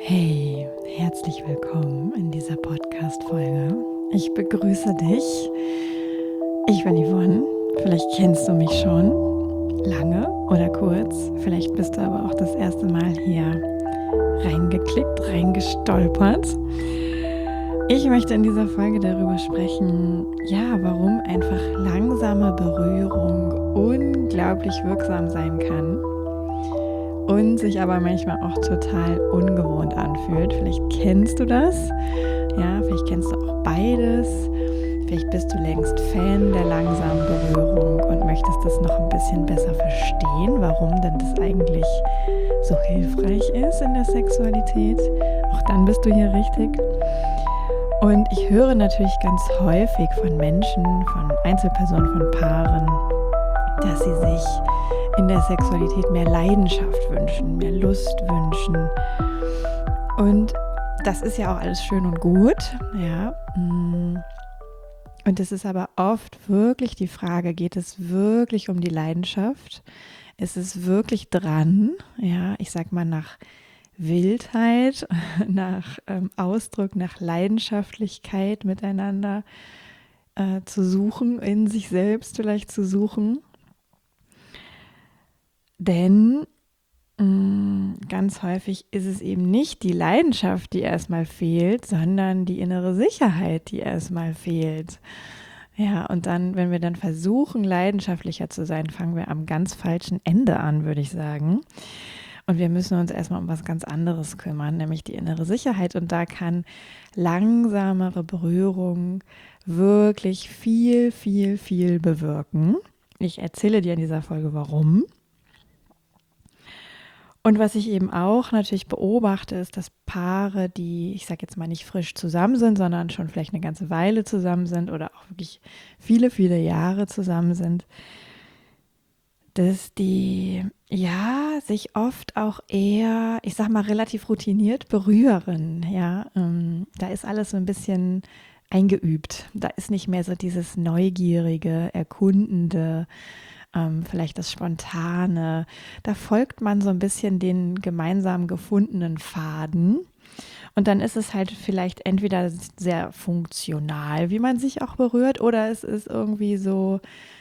Hey, herzlich willkommen in dieser Podcast-Folge. Ich begrüße dich. Ich bin Yvonne. Vielleicht kennst du mich schon, lange oder kurz. Vielleicht bist du aber auch das erste Mal hier reingeklickt, reingestolpert. Ich möchte in dieser Folge darüber sprechen, warum einfach langsame Berührung unglaublich wirksam sein kann und sich aber manchmal auch total ungewohnt anfühlt. Vielleicht kennst du das, vielleicht kennst du auch beides. Vielleicht bist du längst Fan der langsamen Berührung und möchtest das noch ein bisschen besser verstehen, warum denn das eigentlich so hilfreich ist in der Sexualität. Auch dann bist du hier richtig. Und ich höre natürlich ganz häufig von Menschen, von Einzelpersonen, von Paaren, dass sie sich in der Sexualität mehr Leidenschaft wünschen, mehr Lust wünschen. Und das ist ja auch alles schön und gut, ja. Und es ist aber oft wirklich die Frage, geht es wirklich um die Leidenschaft? Ist es wirklich dran? Ja, ich sag mal nach Wildheit, nach Ausdruck, nach Leidenschaftlichkeit miteinander zu suchen, in sich selbst vielleicht zu suchen. Denn ganz häufig ist es eben nicht die Leidenschaft, die erstmal fehlt, sondern die innere Sicherheit, die erstmal fehlt. Ja, und dann, wenn wir dann versuchen, leidenschaftlicher zu sein, fangen wir am ganz falschen Ende an, würde ich sagen. Und wir müssen uns erstmal um was ganz anderes kümmern, nämlich die innere Sicherheit. Und da kann langsamere Berührung wirklich viel, viel, viel bewirken. Ich erzähle dir in dieser Folge, warum. Und was ich eben auch natürlich beobachte, ist, dass Paare, die, ich sage jetzt mal nicht frisch zusammen sind, sondern schon vielleicht eine ganze Weile zusammen sind oder auch wirklich viele, viele Jahre zusammen sind, dass die sich oft auch eher, ich sag mal, relativ routiniert berühren. Ja, da ist alles so ein bisschen eingeübt. Da ist nicht mehr so dieses Neugierige, Erkundende, vielleicht das Spontane. Da folgt man so ein bisschen den gemeinsam gefundenen Faden. Und dann ist es halt vielleicht entweder sehr funktional, wie man sich auch berührt, oder es ist irgendwie so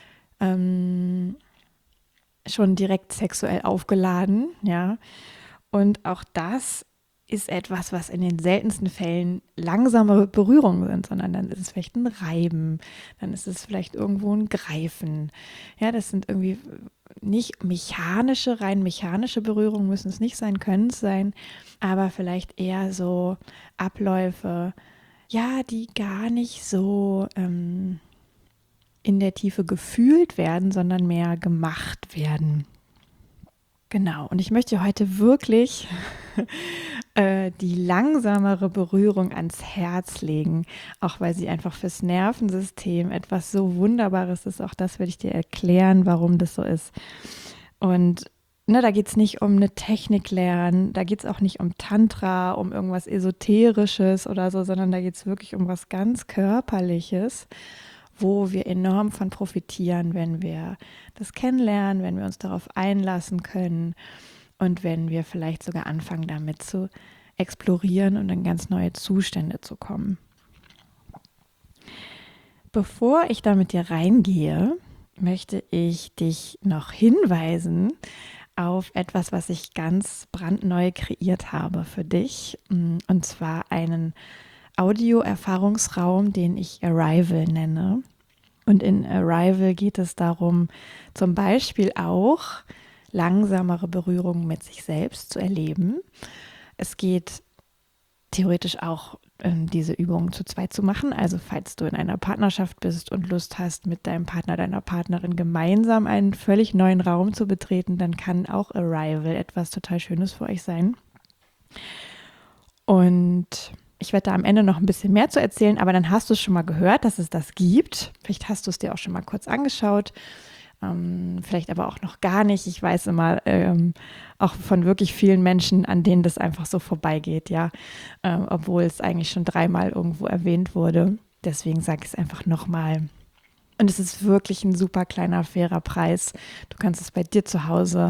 schon direkt sexuell aufgeladen, ja. Und auch das ist etwas, was in den seltensten Fällen langsame Berührungen sind, sondern dann ist es vielleicht ein Reiben, dann ist es vielleicht irgendwo ein Greifen. Ja, das sind irgendwie nicht rein mechanische Berührungen müssen es nicht sein, können es sein, aber vielleicht eher so Abläufe, die gar nicht so in der Tiefe gefühlt werden, sondern mehr gemacht werden. Genau, und ich möchte heute wirklich die langsamere Berührung ans Herz legen, auch weil sie einfach fürs Nervensystem etwas so Wunderbares ist. Auch das werde ich dir erklären, warum das so ist. Und da geht es nicht um eine Technik lernen, da geht es auch nicht um Tantra, um irgendwas Esoterisches oder so, sondern da geht es wirklich um was ganz Körperliches, wo wir enorm von profitieren, wenn wir das kennenlernen, wenn wir uns darauf einlassen können und wenn wir vielleicht sogar anfangen, damit zu explorieren und in ganz neue Zustände zu kommen. Bevor ich da mit dir reingehe, möchte ich dich noch hinweisen auf etwas, was ich ganz brandneu kreiert habe für dich, und zwar einen Audio-Erfahrungsraum, den ich Arrival nenne. Und in Arrival geht es darum, zum Beispiel auch langsamere Berührungen mit sich selbst zu erleben. Es geht theoretisch auch, diese Übungen zu zweit zu machen. Also falls du in einer Partnerschaft bist und Lust hast, mit deinem Partner, deiner Partnerin gemeinsam einen völlig neuen Raum zu betreten, dann kann auch Arrival etwas total Schönes für euch sein. Und ich werde da am Ende noch ein bisschen mehr zu erzählen, aber dann hast du schon mal gehört, dass es das gibt. Vielleicht hast du es dir auch schon mal kurz angeschaut, vielleicht aber auch noch gar nicht. Ich weiß immer auch von wirklich vielen Menschen, an denen das einfach so vorbeigeht, obwohl es eigentlich schon 3-mal irgendwo erwähnt wurde. Deswegen sage ich es einfach nochmal. Und es ist wirklich ein super kleiner, fairer Preis. Du kannst es bei dir zu Hause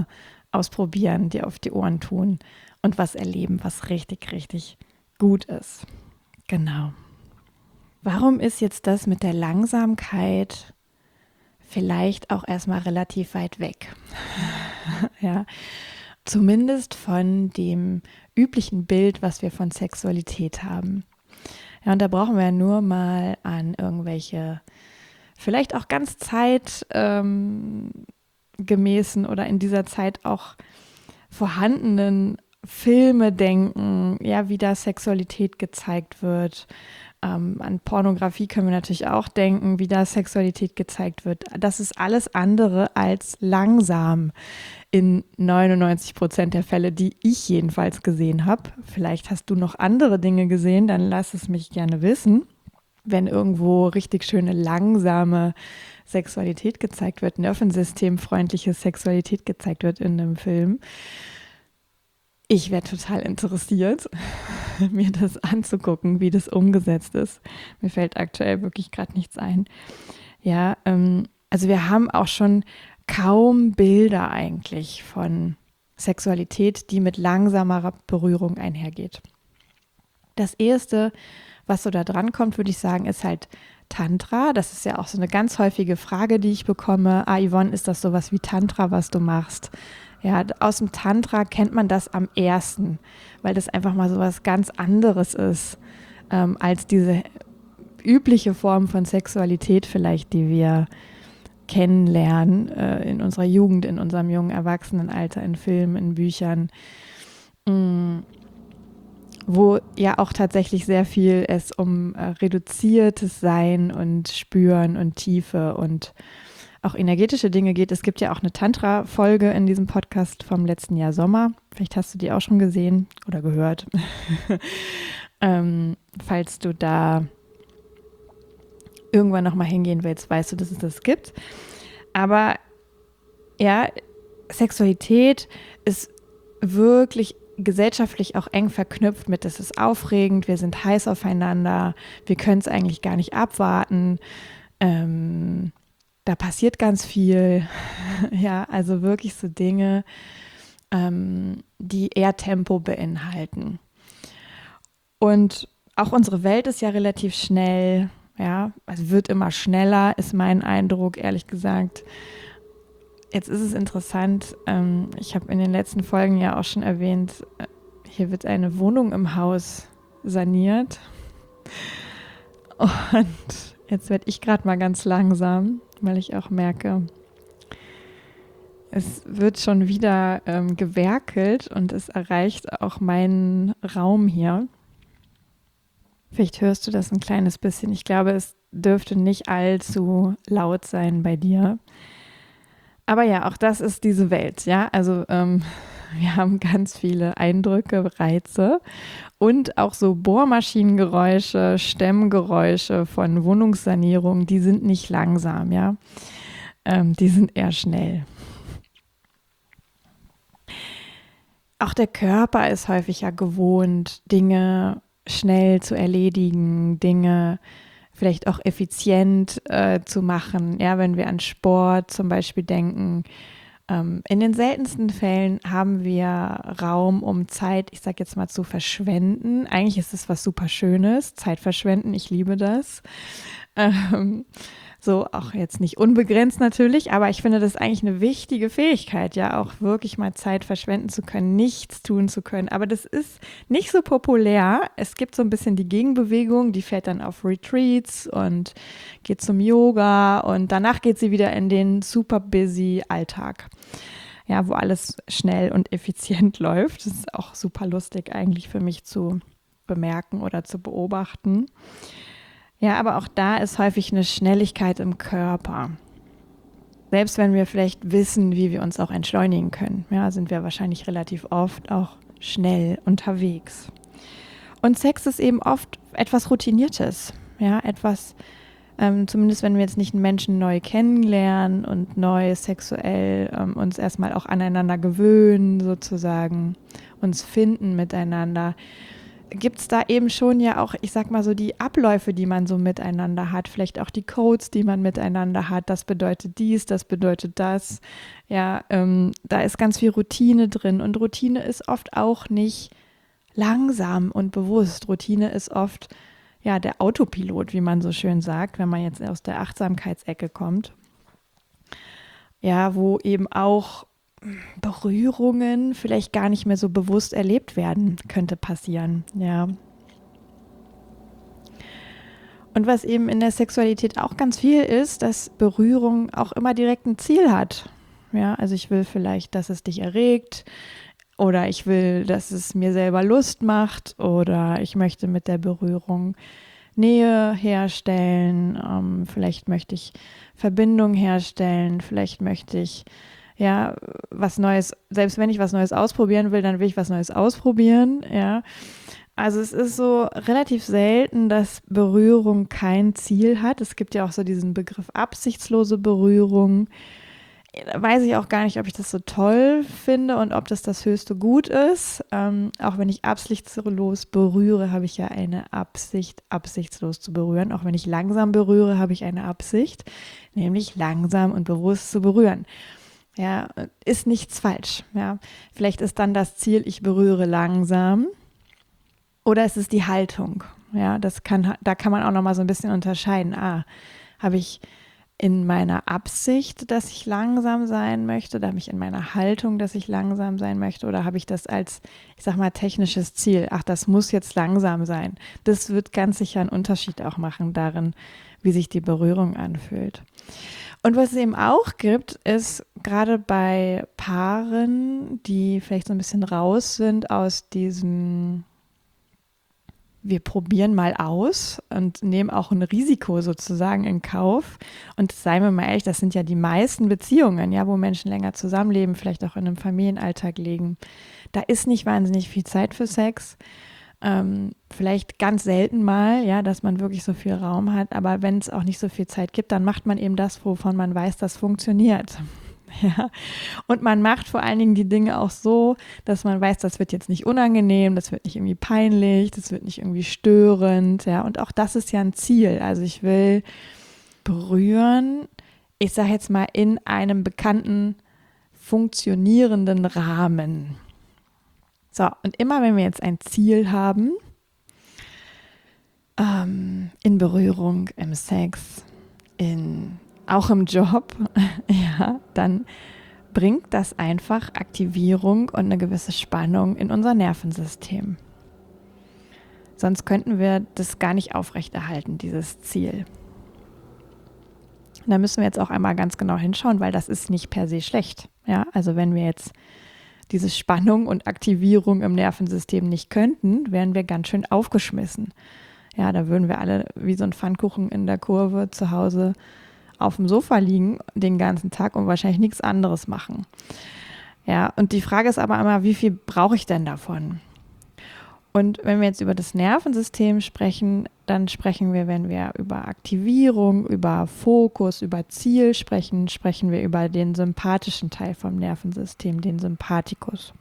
ausprobieren, dir auf die Ohren tun und was erleben, was richtig, richtig gut ist. Genau. Warum ist jetzt das mit der Langsamkeit vielleicht auch erstmal relativ weit weg? Ja, zumindest von dem üblichen Bild, was wir von Sexualität haben. Ja, und da brauchen wir nur mal an irgendwelche, vielleicht auch ganz zeitgemäßen oder in dieser Zeit auch vorhandenen Filme denken, ja, wie da Sexualität gezeigt wird. An Pornografie können wir natürlich auch denken, wie da Sexualität gezeigt wird. Das ist alles andere als langsam in 99% der Fälle, die ich jedenfalls gesehen habe. Vielleicht hast du noch andere Dinge gesehen, dann lass es mich gerne wissen. Wenn irgendwo richtig schöne, langsame Sexualität gezeigt wird, nervensystemfreundliche Sexualität gezeigt wird in einem Film. Ich wäre total interessiert, mir das anzugucken, wie das umgesetzt ist. Mir fällt aktuell wirklich gerade nichts ein. Ja, also wir haben auch schon kaum Bilder eigentlich von Sexualität, die mit langsamerer Berührung einhergeht. Das Erste, was so da dran kommt, würde ich sagen, ist halt Tantra. Das ist ja auch so eine ganz häufige Frage, die ich bekomme. Yvonne, ist das sowas wie Tantra, was du machst? Ja, aus dem Tantra kennt man das am ersten, weil das einfach mal so was ganz anderes ist, als diese übliche Form von Sexualität vielleicht, die wir kennenlernen in unserer Jugend, in unserem jungen Erwachsenenalter, in Filmen, in Büchern, wo ja auch tatsächlich sehr viel es um reduziertes Sein und Spüren und Tiefe und auch energetische Dinge geht. Es gibt ja auch eine Tantra-Folge in diesem Podcast vom letzten Jahr Sommer. Vielleicht hast du die auch schon gesehen oder gehört. Falls du da irgendwann nochmal hingehen willst, weißt du, dass es das gibt. Aber ja, Sexualität ist wirklich gesellschaftlich auch eng verknüpft mit, das ist aufregend, wir sind heiß aufeinander, wir können es eigentlich gar nicht abwarten. Da passiert ganz viel. Ja, also wirklich so Dinge, die eher Tempo beinhalten. Und auch unsere Welt ist ja relativ schnell, ja, also wird immer schneller, ist mein Eindruck, ehrlich gesagt. Jetzt ist es interessant, ich habe in den letzten Folgen ja auch schon erwähnt, hier wird eine Wohnung im Haus saniert. Und jetzt werde ich gerade mal ganz langsam, weil ich auch merke, es wird schon wieder gewerkelt und es erreicht auch meinen Raum hier. Vielleicht hörst du das ein kleines bisschen. Ich glaube, es dürfte nicht allzu laut sein bei dir. Aber ja, auch das ist diese Welt, ja. Also wir haben ganz viele Eindrücke, Reize und auch so Bohrmaschinengeräusche, Stemmgeräusche von Wohnungssanierung, die sind nicht langsam, ja. Die sind eher schnell. Auch der Körper ist häufig ja gewohnt, Dinge schnell zu erledigen, Dinge vielleicht auch effizient zu machen. Ja, wenn wir an Sport zum Beispiel denken. In den seltensten Fällen haben wir Raum, um Zeit, ich sage jetzt mal, zu verschwenden. Eigentlich ist es was super Schönes, Zeit verschwenden, ich liebe das. So auch jetzt nicht unbegrenzt natürlich, aber ich finde das eigentlich eine wichtige Fähigkeit, ja auch wirklich mal Zeit verschwenden zu können, nichts tun zu können. Aber das ist nicht so populär. Es gibt so ein bisschen die Gegenbewegung, die fährt dann auf Retreats und geht zum Yoga und danach geht sie wieder in den super busy Alltag. Ja, wo alles schnell und effizient läuft. Das ist auch super lustig eigentlich für mich zu bemerken oder zu beobachten. Ja, aber auch da ist häufig eine Schnelligkeit im Körper. Selbst wenn wir vielleicht wissen, wie wir uns auch entschleunigen können, ja, sind wir wahrscheinlich relativ oft auch schnell unterwegs. Und Sex ist eben oft etwas Routiniertes, ja, etwas, zumindest wenn wir jetzt nicht einen Menschen neu kennenlernen und neu sexuell uns erstmal auch aneinander gewöhnen, sozusagen, uns finden miteinander, gibt es da eben schon ja auch, ich sag mal so, die Abläufe, die man so miteinander hat, vielleicht auch die Codes, die man miteinander hat. Das bedeutet dies, das bedeutet das. Ja, da ist ganz viel Routine drin und Routine ist oft auch nicht langsam und bewusst. Routine ist oft ja der Autopilot, wie man so schön sagt, wenn man jetzt aus der Achtsamkeitsecke kommt. Ja, wo eben auch Berührungen vielleicht gar nicht mehr so bewusst erlebt werden, könnte passieren, ja. Und was eben in der Sexualität auch ganz viel ist, dass Berührung auch immer direkt ein Ziel hat. Ja, also ich will vielleicht, dass es dich erregt oder ich will, dass es mir selber Lust macht oder ich möchte mit der Berührung Nähe herstellen, vielleicht möchte ich Verbindung herstellen, vielleicht möchte ich ja, was Neues, selbst wenn ich was Neues ausprobieren will, dann will ich was Neues ausprobieren, ja. Also es ist so relativ selten, dass Berührung kein Ziel hat. Es gibt ja auch so diesen Begriff absichtslose Berührung. Da weiß ich auch gar nicht, ob ich das so toll finde und ob das höchste Gut ist. Auch wenn ich absichtslos berühre, habe ich ja eine Absicht, absichtslos zu berühren. Auch wenn ich langsam berühre, habe ich eine Absicht, nämlich langsam und bewusst zu berühren. Ja, ist nichts falsch. Ja. Vielleicht ist dann das Ziel, ich berühre langsam. Oder es ist die Haltung. Ja, da kann man auch noch mal so ein bisschen unterscheiden. Habe ich in meiner Absicht, dass ich langsam sein möchte? Oder habe ich in meiner Haltung, dass ich langsam sein möchte? Oder habe ich das als, ich sag mal, technisches Ziel? Das muss jetzt langsam sein. Das wird ganz sicher einen Unterschied auch machen darin, wie sich die Berührung anfühlt. Und was es eben auch gibt, ist gerade bei Paaren, die vielleicht so ein bisschen raus sind aus diesem, wir probieren mal aus und nehmen auch ein Risiko sozusagen in Kauf. Und seien wir mal ehrlich, das sind ja die meisten Beziehungen, ja, wo Menschen länger zusammenleben, vielleicht auch in einem Familienalltag leben. Da ist nicht wahnsinnig viel Zeit für Sex. Vielleicht ganz selten mal, ja, dass man wirklich so viel Raum hat, aber wenn es auch nicht so viel Zeit gibt, dann macht man eben das, wovon man weiß, das funktioniert. Ja. Und man macht vor allen Dingen die Dinge auch so, dass man weiß, das wird jetzt nicht unangenehm, das wird nicht irgendwie peinlich, das wird nicht irgendwie störend, ja, und auch das ist ja ein Ziel. Also ich will berühren, ich sage jetzt mal in einem bekannten, funktionierenden Rahmen. So, und immer wenn wir jetzt ein Ziel haben, in Berührung, im Sex, auch im Job, ja, dann bringt das einfach Aktivierung und eine gewisse Spannung in unser Nervensystem. Sonst könnten wir das gar nicht aufrechterhalten, dieses Ziel. Und da müssen wir jetzt auch einmal ganz genau hinschauen, weil das ist nicht per se schlecht. Ja, also wenn wir jetzt diese Spannung und Aktivierung im Nervensystem nicht könnten, wären wir ganz schön aufgeschmissen. Ja, da würden wir alle wie so ein Pfannkuchen in der Kurve zu Hause auf dem Sofa liegen den ganzen Tag und wahrscheinlich nichts anderes machen. Ja, und die Frage ist aber immer, wie viel brauche ich denn davon? Und wenn wir jetzt über das Nervensystem sprechen, dann sprechen wir, wenn wir über Aktivierung, über Fokus, über Ziel sprechen, sprechen wir über den sympathischen Teil vom Nervensystem, den Sympathikus.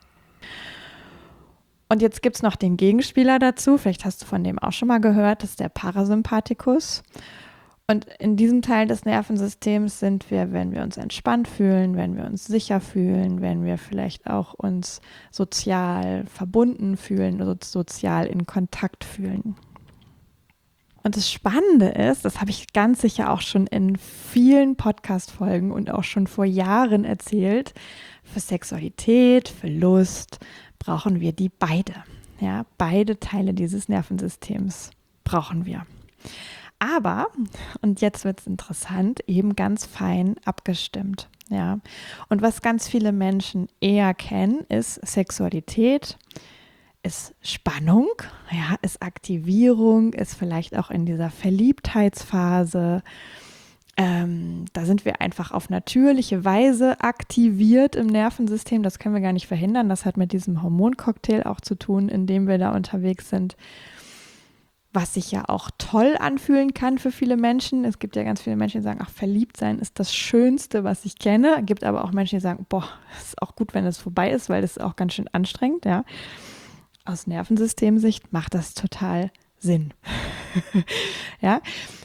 Und jetzt gibt es noch den Gegenspieler dazu, vielleicht hast du von dem auch schon mal gehört, das ist der Parasympathikus. Und in diesem Teil des Nervensystems sind wir, wenn wir uns entspannt fühlen, wenn wir uns sicher fühlen, wenn wir vielleicht auch uns sozial verbunden fühlen, also sozial in Kontakt fühlen. Und das Spannende ist, das habe ich ganz sicher auch schon in vielen Podcast-Folgen und auch schon vor Jahren erzählt, für Sexualität, für Lust brauchen wir die beide. Ja, beide Teile dieses Nervensystems brauchen wir. Aber, und jetzt wird es interessant, eben ganz fein abgestimmt. Ja. Und was ganz viele Menschen eher kennen, ist Sexualität, ist Spannung, ja, ist Aktivierung, ist vielleicht auch in dieser Verliebtheitsphase. Da sind wir einfach auf natürliche Weise aktiviert im Nervensystem. Das können wir gar nicht verhindern. Das hat mit diesem Hormoncocktail auch zu tun, in dem wir da unterwegs sind. Was sich ja auch toll anfühlen kann für viele Menschen. Es gibt ja ganz viele Menschen, die sagen, verliebt sein ist das Schönste, was ich kenne. Es gibt aber auch Menschen, die sagen, es ist auch gut, wenn es vorbei ist, weil das ist auch ganz schön anstrengend, ja. aus Nervensystemsicht macht das total Sinn. Ja,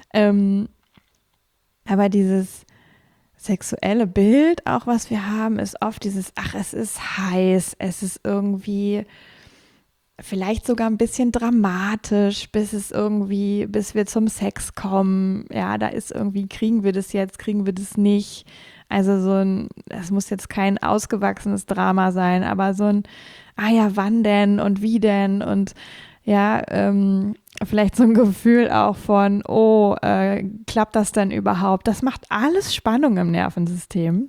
aber dieses sexuelle Bild, auch was wir haben, ist oft dieses, ach, es ist heiß, es ist irgendwie vielleicht sogar ein bisschen dramatisch, bis wir zum Sex kommen. Ja, da ist irgendwie, kriegen wir das jetzt, kriegen wir das nicht. Also das muss jetzt kein ausgewachsenes Drama sein, aber so ein, ah ja, wann denn und wie denn und ja, vielleicht so ein Gefühl auch von, oh, klappt das denn überhaupt? Das macht alles Spannung im Nervensystem.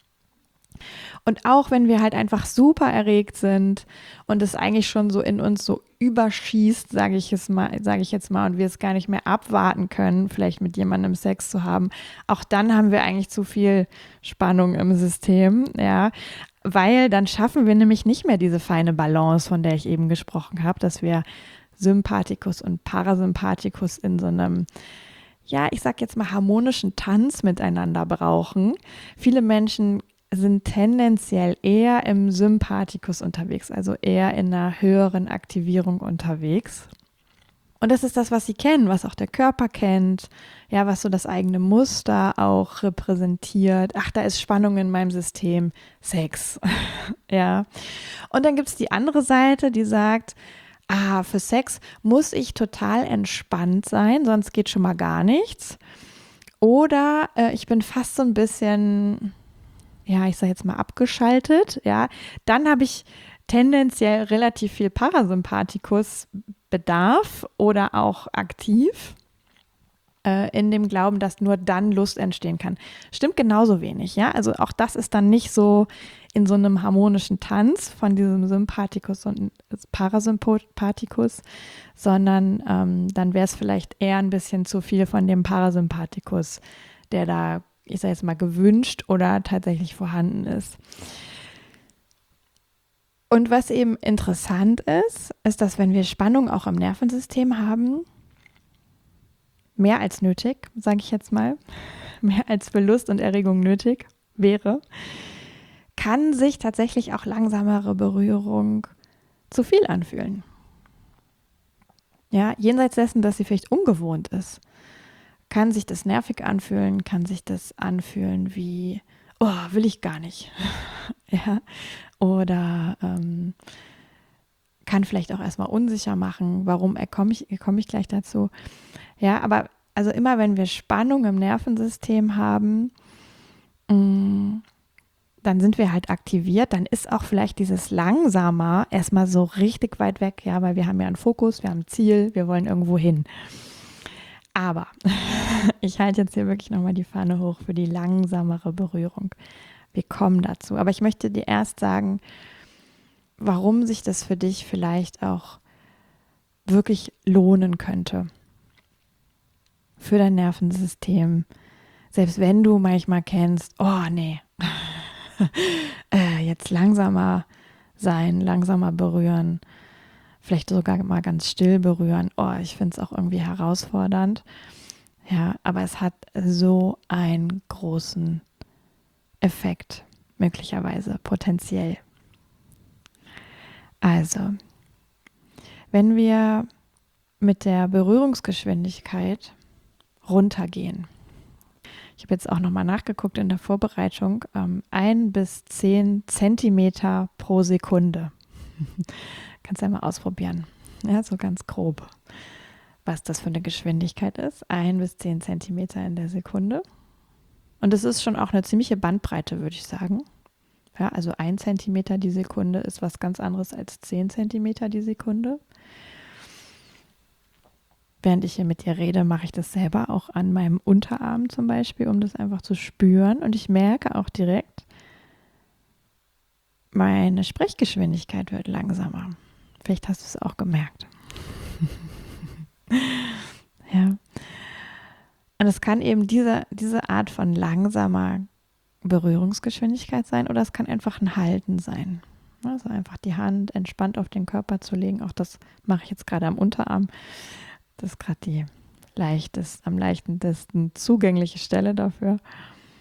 Und auch wenn wir halt einfach super erregt sind und es eigentlich schon so in uns so überschießt, sage ich jetzt mal, und wir es gar nicht mehr abwarten können, vielleicht mit jemandem Sex zu haben, auch dann haben wir eigentlich zu viel Spannung im System, ja, weil dann schaffen wir nämlich nicht mehr diese feine Balance, von der ich eben gesprochen habe, dass wir Sympathikus und Parasympathikus in so einem, ja, ich sag jetzt mal harmonischen Tanz miteinander brauchen. Viele Menschen sind tendenziell eher im Sympathikus unterwegs, also eher in einer höheren Aktivierung unterwegs. Und das ist das, was sie kennen, was auch der Körper kennt, ja, was so das eigene Muster auch repräsentiert. Ach, da ist Spannung in meinem System, Sex, ja. Und dann gibt es die andere Seite, die sagt, für Sex muss ich total entspannt sein, sonst geht schon mal gar nichts. Oder ich bin fast so ein bisschen, ja, ich sage jetzt mal abgeschaltet, ja, dann habe ich tendenziell relativ viel Parasympathikus-Bedarf oder auch aktiv in dem Glauben, dass nur dann Lust entstehen kann. Stimmt genauso wenig, ja, also auch das ist dann nicht so in so einem harmonischen Tanz von diesem Sympathikus und Parasympathikus, sondern dann wäre es vielleicht eher ein bisschen zu viel von dem Parasympathikus, der da, ich sage jetzt mal, gewünscht oder tatsächlich vorhanden ist. Und was eben interessant ist, dass wenn wir Spannung auch im Nervensystem haben, mehr als nötig, sage ich jetzt mal, mehr als für Lust und Erregung nötig wäre, kann sich tatsächlich auch langsamere Berührung zu viel anfühlen. Ja, jenseits dessen, dass sie vielleicht ungewohnt ist, kann sich das nervig anfühlen, kann sich das anfühlen wie, oh, will ich gar nicht. Ja, oder kann vielleicht auch erstmal unsicher machen, warum komme ich gleich dazu. Ja, aber also immer wenn wir Spannung im Nervensystem haben, dann sind wir halt aktiviert, dann ist auch vielleicht dieses Langsamer erstmal so richtig weit weg, ja, weil wir haben ja einen Fokus, wir haben ein Ziel, wir wollen irgendwo hin. Aber ich halte jetzt hier wirklich nochmal die Fahne hoch für die langsamere Berührung. Wir kommen dazu. Aber ich möchte dir erst sagen, warum sich das für dich vielleicht auch wirklich lohnen könnte. Für dein Nervensystem. Selbst wenn du manchmal kennst, oh nee, jetzt langsamer sein, langsamer berühren, vielleicht sogar mal ganz still berühren. Oh, ich finde es auch irgendwie herausfordernd. Ja, aber es hat so einen großen Effekt, möglicherweise, potenziell. Also, wenn wir mit der Berührungsgeschwindigkeit runtergehen, ich habe jetzt auch nochmal nachgeguckt in der Vorbereitung, 1 bis 10 Zentimeter pro Sekunde. Kannst du ja mal ausprobieren, ja, so ganz grob, was das für eine Geschwindigkeit ist. 1 bis 10 Zentimeter in der Sekunde. Und es ist schon auch eine ziemliche Bandbreite, würde ich sagen. Ja, also 1 Zentimeter die Sekunde ist was ganz anderes als 10 Zentimeter die Sekunde. Während ich hier mit dir rede, mache ich das selber auch an meinem Unterarm zum Beispiel, um das einfach zu spüren. Und ich merke auch direkt, meine Sprechgeschwindigkeit wird langsamer. Vielleicht hast du es auch gemerkt. Ja. Und es kann eben diese Art von langsamer Berührungsgeschwindigkeit sein oder es kann einfach ein Halten sein. Also einfach die Hand entspannt auf den Körper zu legen. Auch das mache ich jetzt gerade am Unterarm. Das ist gerade die am leichtesten zugängliche Stelle dafür.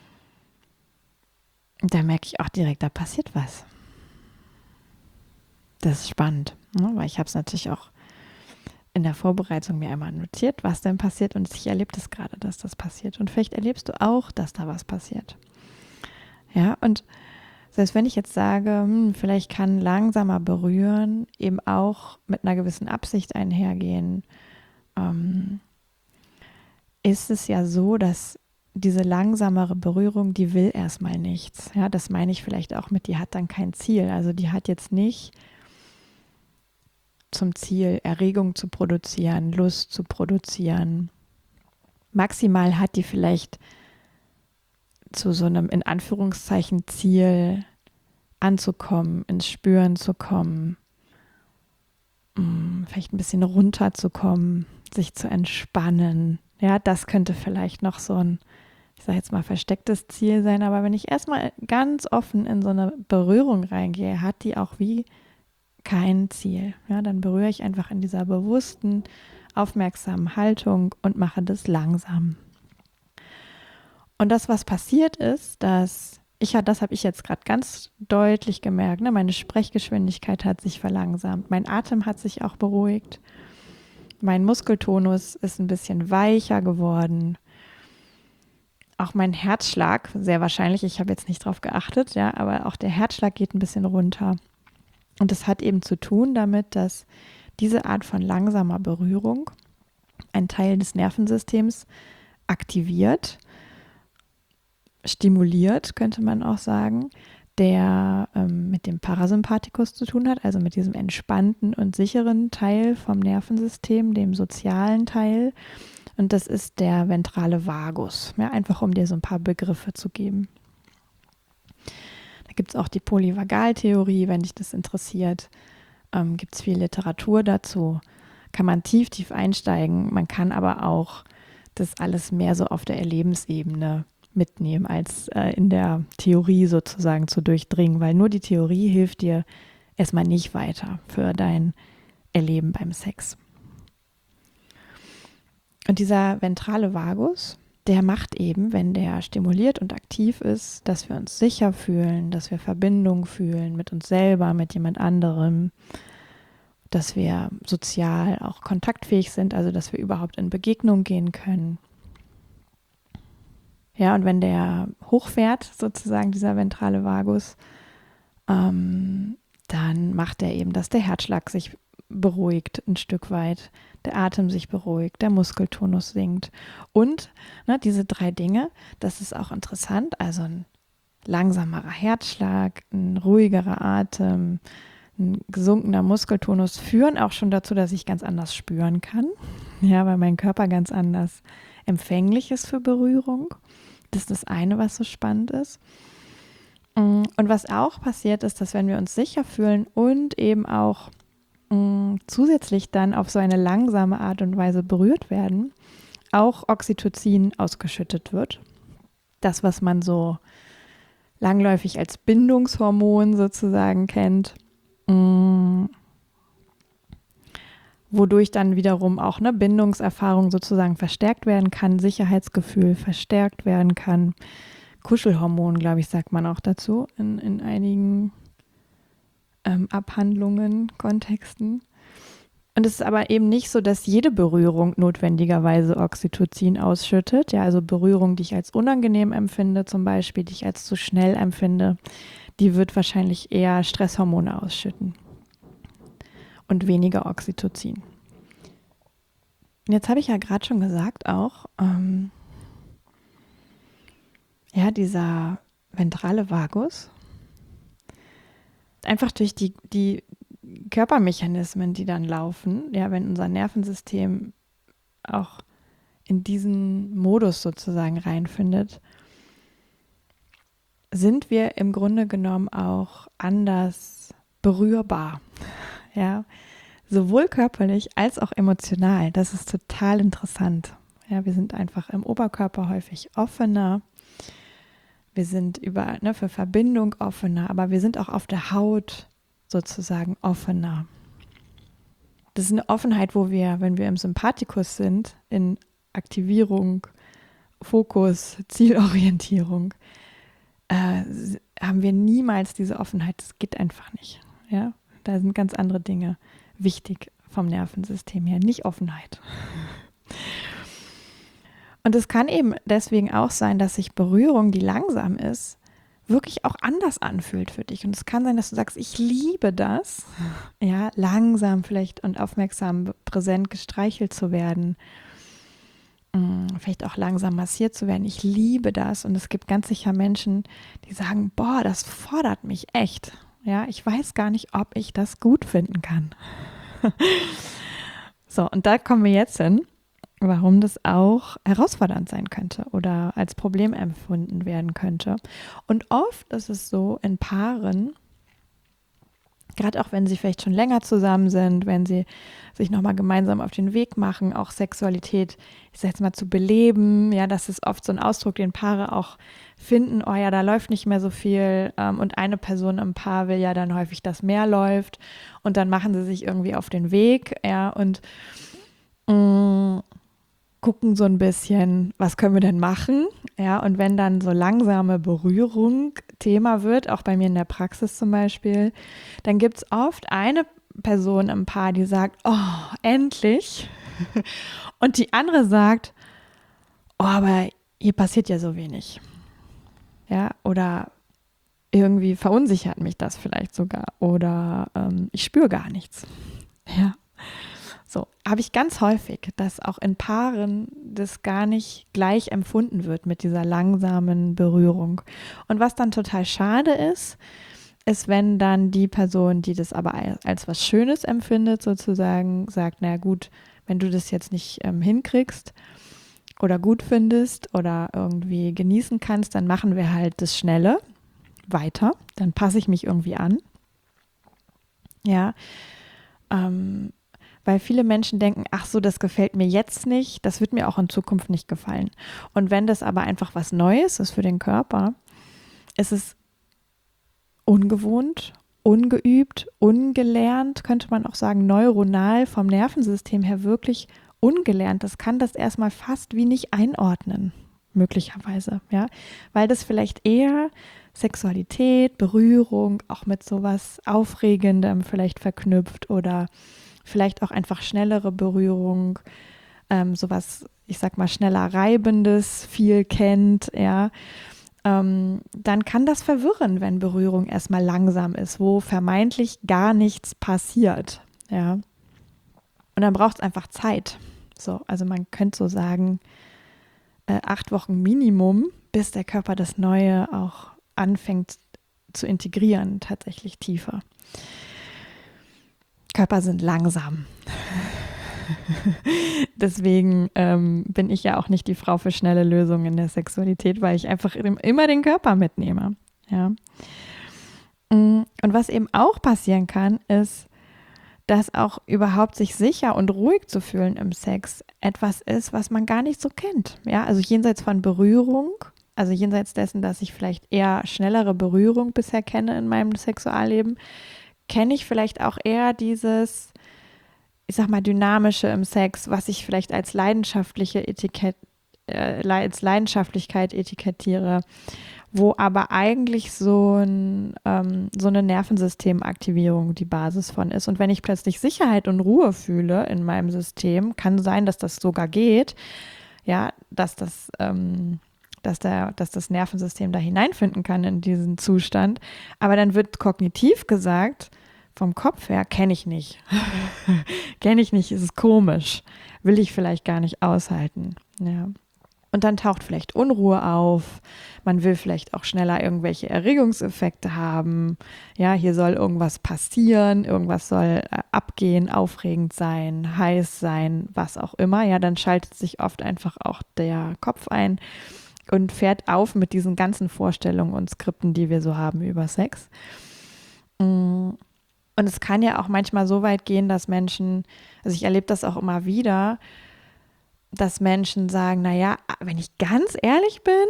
Und da merke ich auch direkt, da passiert was. Das ist spannend, ne? Weil ich habe es natürlich auch in der Vorbereitung mir einmal notiert, was denn passiert, und ich erlebe das gerade, dass das passiert. Und vielleicht erlebst du auch, dass da was passiert. Ja, und selbst wenn ich jetzt sage, vielleicht kann langsamer berühren eben auch mit einer gewissen Absicht einhergehen, ist es ja so, dass diese langsamere Berührung, die will erstmal nichts. Ja, das meine ich vielleicht auch mit, die hat dann kein Ziel. Also die hat jetzt nicht zum Ziel, Erregung zu produzieren, Lust zu produzieren. Maximal hat die vielleicht zu so einem in Anführungszeichen Ziel anzukommen, ins Spüren zu kommen, vielleicht ein bisschen runterzukommen, sich zu entspannen. Ja, das könnte vielleicht noch so ein, ich sage jetzt mal, verstecktes Ziel sein. Aber wenn ich erstmal ganz offen in so eine Berührung reingehe, hat die auch wie kein Ziel. Ja, dann berühre ich einfach in dieser bewussten, aufmerksamen Haltung und mache das langsam. Und das, was passiert ist, das habe ich jetzt gerade ganz deutlich gemerkt. Ne? Meine Sprechgeschwindigkeit hat sich verlangsamt. Mein Atem hat sich auch beruhigt. Mein Muskeltonus ist ein bisschen weicher geworden. Auch mein Herzschlag, sehr wahrscheinlich, ich habe jetzt nicht drauf geachtet, ja, aber auch der Herzschlag geht ein bisschen runter. Und das hat eben zu tun damit, dass diese Art von langsamer Berührung einen Teil des Nervensystems aktiviert, stimuliert, könnte man auch sagen, der mit dem Parasympathikus zu tun hat, also mit diesem entspannten und sicheren Teil vom Nervensystem, dem sozialen Teil. Und das ist der ventrale Vagus, ja, einfach um dir so ein paar Begriffe zu geben. Da gibt es auch die Polyvagaltheorie, wenn dich das interessiert. Gibt es viel Literatur dazu. Kann man tief einsteigen. Man kann aber auch das alles mehr so auf der Erlebensebene mitnehmen, als in der Theorie sozusagen zu durchdringen, weil nur die Theorie hilft dir erstmal nicht weiter für dein Erleben beim Sex. Und dieser ventrale Vagus, der macht eben, wenn der stimuliert und aktiv ist, dass wir uns sicher fühlen, dass wir Verbindung fühlen mit uns selber, mit jemand anderem, dass wir sozial auch kontaktfähig sind, also dass wir überhaupt in Begegnung gehen können. Ja, und wenn der hochfährt, sozusagen dieser ventrale Vagus, dann macht er eben, dass der Herzschlag sich beruhigt ein Stück weit, der Atem sich beruhigt, der Muskeltonus sinkt. Und diese 3 Dinge, das ist auch interessant, also ein langsamerer Herzschlag, ein ruhigerer Atem, ein gesunkener Muskeltonus führen auch schon dazu, dass ich ganz anders spüren kann, ja, weil mein Körper ganz anders empfänglich ist für Berührung. Das ist das eine, was so spannend ist. Und was auch passiert ist, dass wenn wir uns sicher fühlen und eben auch zusätzlich dann auf so eine langsame Art und Weise berührt werden, auch Oxytocin ausgeschüttet wird. Das, was man so langläufig als Bindungshormon sozusagen kennt, wodurch dann wiederum auch eine Bindungserfahrung sozusagen verstärkt werden kann, Sicherheitsgefühl verstärkt werden kann. Kuschelhormon, glaube ich, sagt man auch dazu in einigen Abhandlungen, Kontexten. Und es ist aber eben nicht so, dass jede Berührung notwendigerweise Oxytocin ausschüttet. Ja, also Berührung, die ich als unangenehm empfinde, zum Beispiel, die ich als zu schnell empfinde, die wird wahrscheinlich eher Stresshormone ausschütten und weniger Oxytocin. Und jetzt habe ich ja gerade schon gesagt auch, dieser ventrale Vagus, einfach durch die Körpermechanismen, die dann laufen, ja, wenn unser Nervensystem auch in diesen Modus sozusagen reinfindet, sind wir im Grunde genommen auch anders berührbar, ja, sowohl körperlich als auch emotional. Das ist total interessant. Ja, wir sind einfach im Oberkörper häufig offener. Wir sind für Verbindung offener, aber wir sind auch auf der Haut sozusagen offener. Das ist eine Offenheit, wo wir, wenn wir im Sympathikus sind, in Aktivierung, Fokus, Zielorientierung, haben wir niemals diese Offenheit. Das geht einfach nicht. Ja? Da sind ganz andere Dinge wichtig vom Nervensystem her, nicht Offenheit. Und es kann eben deswegen auch sein, dass sich Berührung, die langsam ist, wirklich auch anders anfühlt für dich. Und es kann sein, dass du sagst, ich liebe das, ja, langsam vielleicht und aufmerksam, präsent gestreichelt zu werden, vielleicht auch langsam massiert zu werden. Ich liebe das. Und es gibt ganz sicher Menschen, die sagen, boah, das fordert mich echt. Ja, ich weiß gar nicht, ob ich das gut finden kann. So, und da kommen wir jetzt hin, warum das auch herausfordernd sein könnte oder als Problem empfunden werden könnte. Und oft ist es so in Paaren, gerade auch wenn sie vielleicht schon länger zusammen sind, wenn sie sich nochmal gemeinsam auf den Weg machen, auch Sexualität, ich sag jetzt mal, zu beleben, ja, das ist oft so ein Ausdruck, den Paare auch finden, oh ja, da läuft nicht mehr so viel und eine Person im Paar will ja dann häufig, dass mehr läuft und dann machen sie sich irgendwie auf den Weg, ja, und gucken so ein bisschen, was können wir denn machen, ja, und wenn dann so langsame Berührung Thema wird, auch bei mir in der Praxis zum Beispiel, dann gibt es oft eine Person im Paar, die sagt, oh, endlich, und die andere sagt, oh, aber hier passiert ja so wenig, ja, oder irgendwie verunsichert mich das vielleicht sogar, oder ich spüre gar nichts, ja. So, habe ich ganz häufig, dass auch in Paaren das gar nicht gleich empfunden wird mit dieser langsamen Berührung. Und was dann total schade ist, wenn dann die Person, die das aber als was Schönes empfindet, sozusagen sagt, na gut, wenn du das jetzt nicht hinkriegst oder gut findest oder irgendwie genießen kannst, dann machen wir halt das Schnelle weiter, dann passe ich mich irgendwie an. Ja, weil viele Menschen denken, ach so, das gefällt mir jetzt nicht, das wird mir auch in Zukunft nicht gefallen. Und wenn das aber einfach was Neues ist für den Körper, ist es ungewohnt, ungeübt, ungelernt, könnte man auch sagen, neuronal vom Nervensystem her wirklich ungelernt. Das kann das erstmal fast wie nicht einordnen, möglicherweise, ja, weil das vielleicht eher Sexualität, Berührung, auch mit sowas Aufregendem vielleicht verknüpft oder vielleicht auch einfach schnellere Berührung, sowas, ich sag mal, schneller Reibendes viel kennt, ja, dann kann das verwirren, wenn Berührung erstmal langsam ist, wo vermeintlich gar nichts passiert, ja. Und dann braucht es einfach Zeit. So, also man könnte so sagen, 8 Wochen Minimum, bis der Körper das Neue auch anfängt zu integrieren, tatsächlich tiefer. Körper sind langsam. Deswegen bin ich ja auch nicht die Frau für schnelle Lösungen in der Sexualität, weil ich einfach immer den Körper mitnehme. Ja. Und was eben auch passieren kann, ist, dass auch überhaupt sich sicher und ruhig zu fühlen im Sex etwas ist, was man gar nicht so kennt. Ja, also jenseits von Berührung, also jenseits dessen, dass ich vielleicht eher schnellere Berührung bisher kenne in meinem Sexualleben, kenne ich vielleicht auch eher dieses, ich sag mal, Dynamische im Sex, was ich vielleicht als als Leidenschaftlichkeit etikettiere, wo aber eigentlich so eine Nervensystemaktivierung die Basis von ist. Und wenn ich plötzlich Sicherheit und Ruhe fühle in meinem System, kann sein, dass das sogar geht, ja, dass das Nervensystem da hineinfinden kann in diesen Zustand. Aber dann wird kognitiv gesagt, vom Kopf her, kenne ich nicht. Kenne ich nicht, ist es komisch. Will ich vielleicht gar nicht aushalten. Ja. Und dann taucht vielleicht Unruhe auf. Man will vielleicht auch schneller irgendwelche Erregungseffekte haben. Ja, hier soll irgendwas passieren, irgendwas soll abgehen, aufregend sein, heiß sein, was auch immer. Ja, dann schaltet sich oft einfach auch der Kopf ein und fährt auf mit diesen ganzen Vorstellungen und Skripten, die wir so haben über Sex. Und es kann ja auch manchmal so weit gehen, dass Menschen, also ich erlebe das auch immer wieder, dass Menschen sagen, naja, wenn ich ganz ehrlich bin,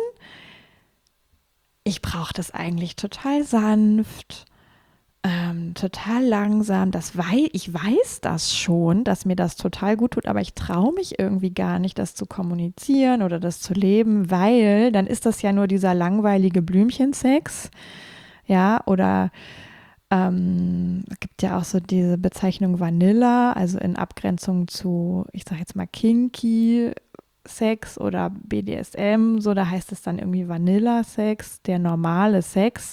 ich brauche das eigentlich total sanft, total langsam. Ich weiß das schon, dass mir das total gut tut, aber ich traue mich irgendwie gar nicht, das zu kommunizieren oder das zu leben, weil dann ist das ja nur dieser langweilige Blümchensex, ja, oder Es gibt ja auch so diese Bezeichnung Vanilla, also in Abgrenzung zu, ich sage jetzt mal Kinky Sex oder BDSM, so da heißt es dann irgendwie Vanilla Sex, der normale Sex,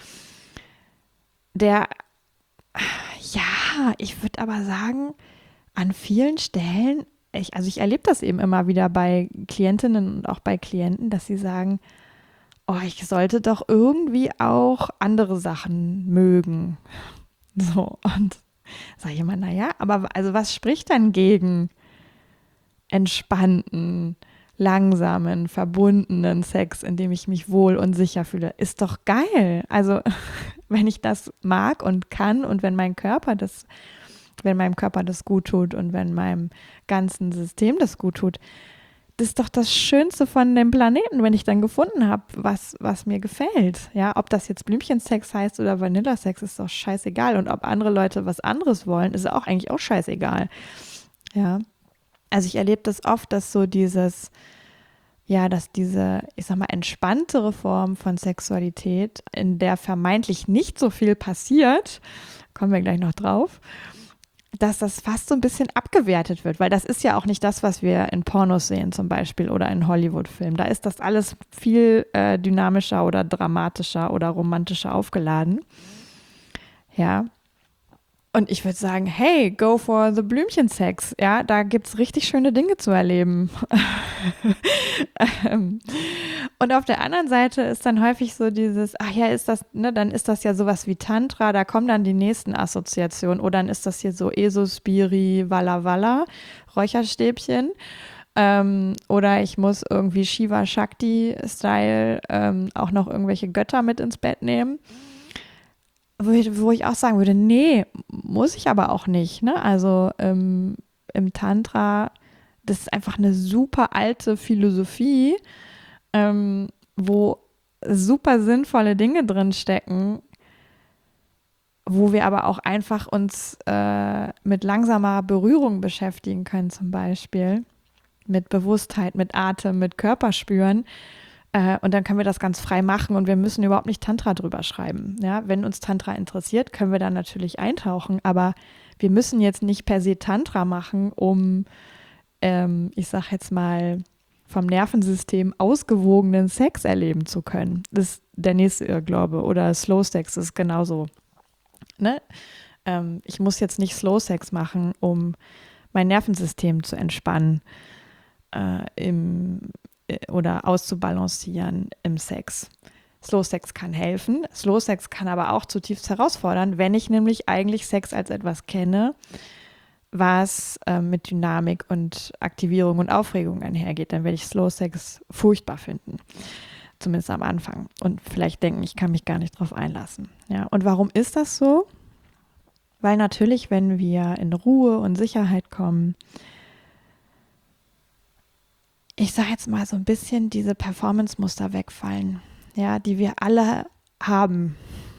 der, ja, ich würde aber sagen, an vielen Stellen, ich erlebe das eben immer wieder bei Klientinnen und auch bei Klienten, dass sie sagen, oh, ich sollte doch irgendwie auch andere Sachen mögen. So, und sage ich immer, naja, aber also was spricht denn gegen entspannten, langsamen, verbundenen Sex, in dem ich mich wohl und sicher fühle? Ist doch geil. Also, wenn ich das mag und kann und wenn meinem Körper das gut tut und wenn meinem ganzen System das gut tut, das ist doch das Schönste von dem Planeten, wenn ich dann gefunden habe, was mir gefällt. Ja, ob das jetzt Blümchensex heißt oder Vanillasex, ist doch scheißegal. Und ob andere Leute was anderes wollen, ist auch eigentlich auch scheißegal. Ja, also ich erlebe das oft, dass so dass diese, ich sag mal, entspanntere Form von Sexualität, in der vermeintlich nicht so viel passiert, kommen wir gleich noch drauf, dass das fast so ein bisschen abgewertet wird, weil das ist ja auch nicht das, was wir in Pornos sehen zum Beispiel oder in Hollywood-Filmen. Da ist das alles viel dynamischer oder dramatischer oder romantischer aufgeladen. Ja. Und ich würde sagen, hey, go for the Blümchensex. Ja, da gibt es richtig schöne Dinge zu erleben. Und auf der anderen Seite ist dann häufig so dieses, ach ja, ist das, ne, dann ist das ja sowas wie Tantra, da kommen dann die nächsten Assoziationen. Oder dann ist das hier so Esospiri, Walla Walla, Räucherstäbchen. Oder ich muss irgendwie Shiva Shakti-Style auch noch irgendwelche Götter mit ins Bett nehmen. Wo ich auch sagen würde, nee, muss ich aber auch nicht. Ne? Also im Tantra, das ist einfach eine super alte Philosophie, wo super sinnvolle Dinge drin stecken, wo wir aber auch einfach uns mit langsamer Berührung beschäftigen können, zum Beispiel mit Bewusstheit, mit Atem, mit Körperspüren. Und dann können wir das ganz frei machen und wir müssen überhaupt nicht Tantra drüber schreiben. Ja, wenn uns Tantra interessiert, können wir dann natürlich eintauchen, aber wir müssen jetzt nicht per se Tantra machen, um, ich sag jetzt mal, vom Nervensystem ausgewogenen Sex erleben zu können. Das ist der nächste Irrglaube. Oder Slow Sex ist genauso. Ne? Ich muss jetzt nicht Slow Sex machen, um mein Nervensystem zu entspannen oder auszubalancieren im Sex. Slow Sex kann helfen. Slow Sex kann aber auch zutiefst herausfordern, wenn ich nämlich eigentlich Sex als etwas kenne, was mit Dynamik und Aktivierung und Aufregung einhergeht. Dann werde ich Slow Sex furchtbar finden. Zumindest am Anfang. Und vielleicht denken, ich kann mich gar nicht drauf einlassen. Ja, und warum ist das so? Weil natürlich, wenn wir in Ruhe und Sicherheit kommen, ich sage jetzt mal so ein bisschen diese Performance-Muster wegfallen, ja, die wir alle haben.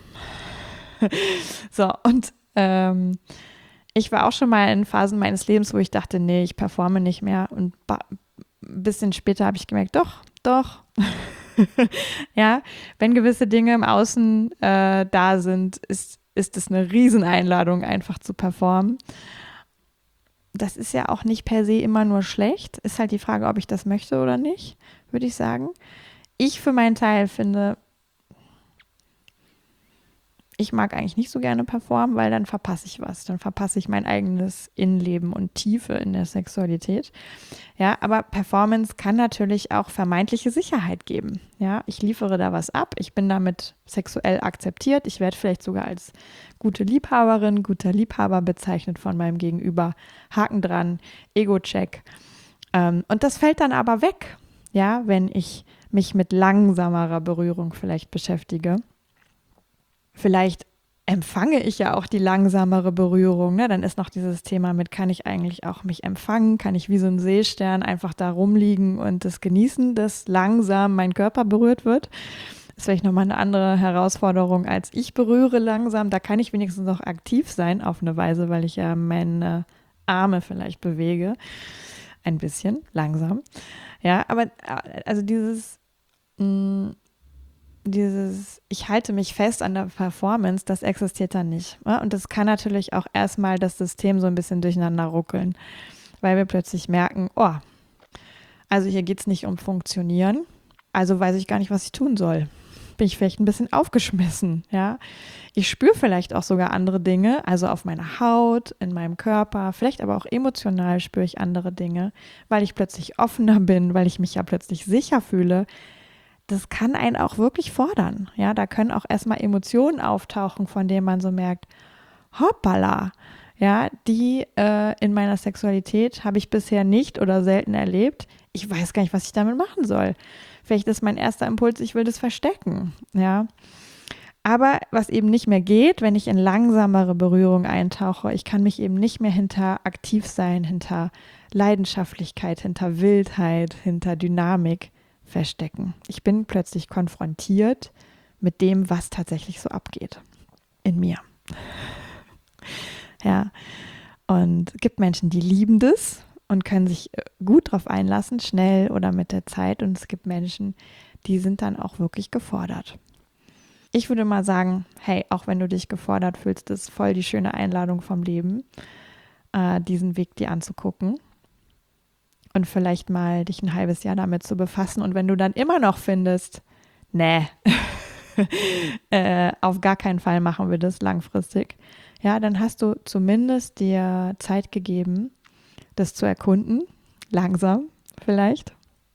So, und ich war auch schon mal in Phasen meines Lebens, wo ich dachte, nee, ich performe nicht mehr. Und ein bisschen später habe ich gemerkt, doch. Ja, wenn gewisse Dinge im Außen da sind, ist es eine Rieseneinladung, einfach zu performen. Das ist ja auch nicht per se immer nur schlecht. Ist halt die Frage, ob ich das möchte oder nicht, würde ich sagen. Ich für meinen Teil finde, ich mag eigentlich nicht so gerne performen, weil dann verpasse ich was. Dann verpasse ich mein eigenes Innenleben und Tiefe in der Sexualität. Ja, aber Performance kann natürlich auch vermeintliche Sicherheit geben. Ja, ich liefere da was ab. Ich bin damit sexuell akzeptiert. Ich werde vielleicht sogar als gute Liebhaberin, guter Liebhaber bezeichnet von meinem Gegenüber. Haken dran, Ego-Check. Und das fällt dann aber weg, ja, wenn ich mich mit langsamerer Berührung vielleicht beschäftige. Vielleicht empfange ich ja auch die langsamere Berührung. Ne? Dann ist noch dieses Thema mit, kann ich eigentlich auch mich empfangen? Kann ich wie so ein Seestern einfach da rumliegen und das genießen, dass langsam mein Körper berührt wird? Das ist vielleicht nochmal eine andere Herausforderung als ich berühre langsam. Da kann ich wenigstens noch aktiv sein auf eine Weise, weil ich ja meine Arme vielleicht bewege. Ein bisschen langsam. Ja, aber also dieses ich halte mich fest an der Performance, das existiert dann nicht. Ja? Und das kann natürlich auch erstmal das System so ein bisschen durcheinander ruckeln, weil wir plötzlich merken, oh, also hier geht es nicht um Funktionieren, also weiß ich gar nicht, was ich tun soll. Bin ich vielleicht ein bisschen aufgeschmissen, ja. Ich spüre vielleicht auch sogar andere Dinge, also auf meiner Haut, in meinem Körper, vielleicht aber auch emotional spüre ich andere Dinge, weil ich plötzlich offener bin, weil ich mich ja plötzlich sicher fühle. Das kann einen auch wirklich fordern, ja. Da können auch erstmal Emotionen auftauchen, von denen man so merkt, hoppala, ja, die in meiner Sexualität habe ich bisher nicht oder selten erlebt. Ich weiß gar nicht, was ich damit machen soll. Vielleicht ist mein erster Impuls, ich will das verstecken, ja. Aber was eben nicht mehr geht, wenn ich in langsamere Berührung eintauche, ich kann mich eben nicht mehr hinter Aktivsein, hinter Leidenschaftlichkeit, hinter Wildheit, hinter Dynamik verstecken. Ich bin plötzlich konfrontiert mit dem, was tatsächlich so abgeht in mir. Ja, und es gibt Menschen, die lieben das und können sich gut drauf einlassen, schnell oder mit der Zeit. Und es gibt Menschen, die sind dann auch wirklich gefordert. Ich würde mal sagen, hey, auch wenn du dich gefordert fühlst, ist voll die schöne Einladung vom Leben, diesen Weg dir anzugucken und vielleicht mal dich ein halbes Jahr damit zu befassen. Und wenn du dann immer noch findest, nee, auf gar keinen Fall machen wir das langfristig, ja, dann hast du zumindest dir Zeit gegeben, das zu erkunden, langsam vielleicht.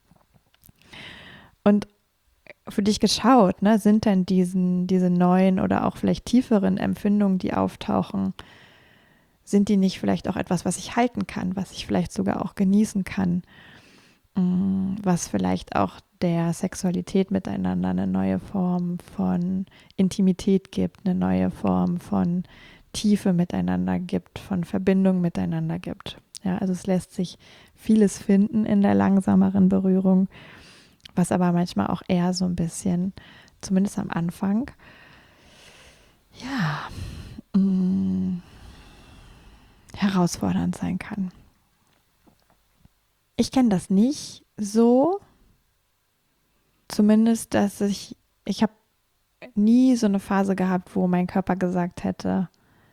Und für dich geschaut, ne, sind denn diese neuen oder auch vielleicht tieferen Empfindungen, die auftauchen, sind die nicht vielleicht auch etwas, was ich halten kann, was ich vielleicht sogar auch genießen kann, was vielleicht auch der Sexualität miteinander eine neue Form von Intimität gibt, eine neue Form von Tiefe miteinander gibt, von Verbindung miteinander gibt. Ja, also es lässt sich vieles finden in der langsameren Berührung, was aber manchmal auch eher so ein bisschen, zumindest am Anfang, ja, herausfordernd sein kann. Ich kenne das nicht so, zumindest, dass ich habe nie so eine Phase gehabt, wo mein Körper gesagt hätte,